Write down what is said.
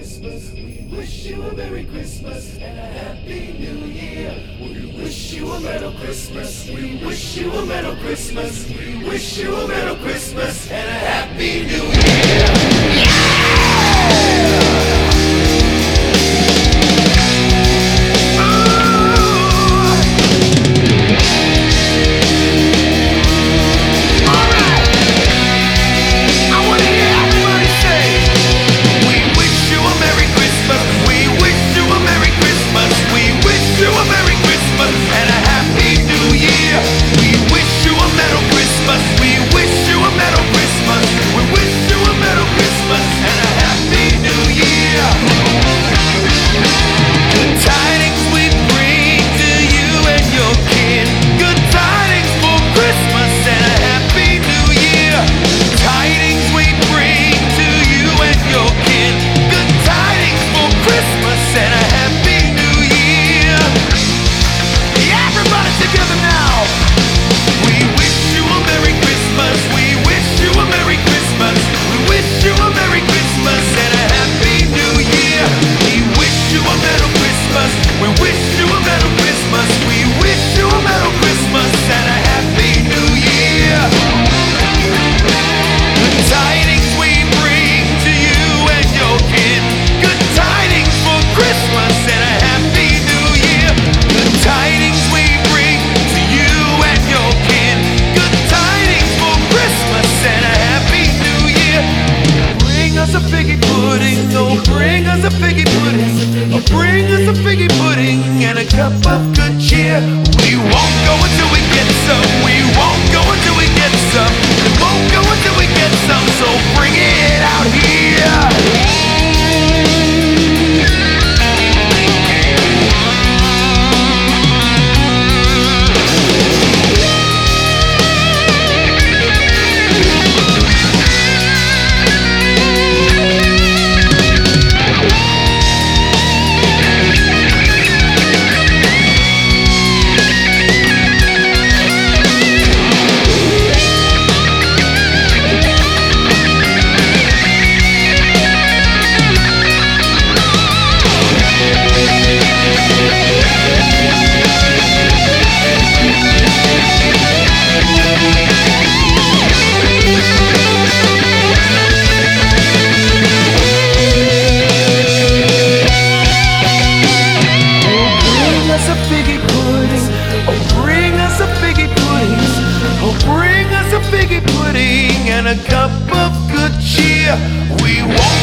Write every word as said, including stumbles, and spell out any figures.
Christmas. We wish you a Merry Christmas and a Happy New Year. We wish you a Merry Christmas. We wish you a Merry Christmas. We wish you a Merry Christmas and a Happy New Year. Bring us a figgy pudding and a cup of good cheer. We won't go until we get some. We won't go until we get some. We won't go until we get some. So bring it out here. And a cup of good cheer. We won't